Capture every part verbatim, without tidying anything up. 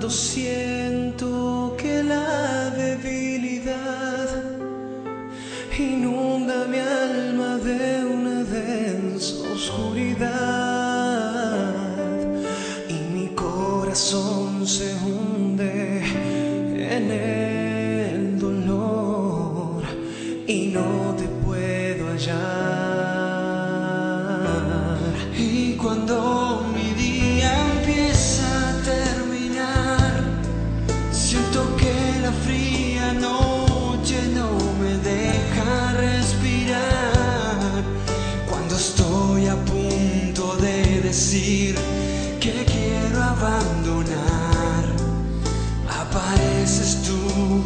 Siento que la debilidad inunda mi alma de una densa oscuridad y mi corazón se hunde en el dolor y no te puedo hallar. Y cuando mi día empieza a terminar, siento que la fría noche no me deja respirar. Cuando estoy a punto de decir que quiero abandonar, apareces tú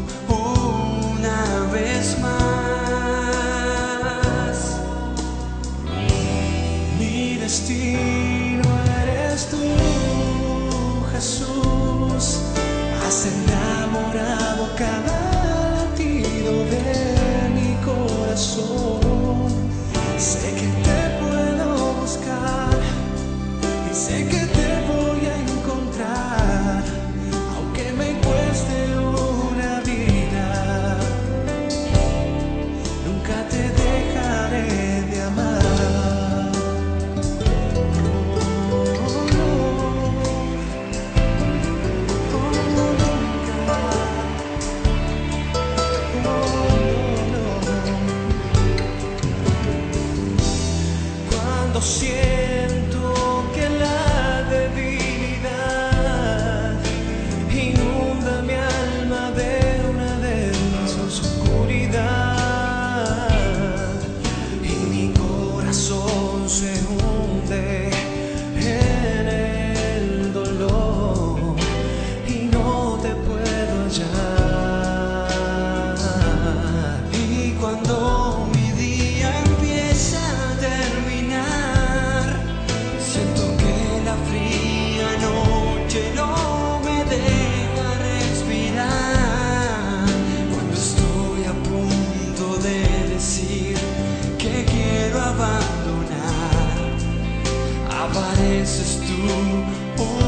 una vez más. Mi destino eres tú, Jesús. Has enamorado cada latido de mi corazón. Sé que te puedo buscar y sé que te voy a encontrar, aunque me cueste una vida. Nunca te dejaré de amar. Siento que la debilidad inunda mi alma de una densa oscuridad y mi corazón se hunde en el dolor y no te puedo hallar. Y cuando mi día empieza a terminar, siento que la fría noche no me deja respirar. Cuando estoy a punto de decir que quiero abandonar, apareces tú.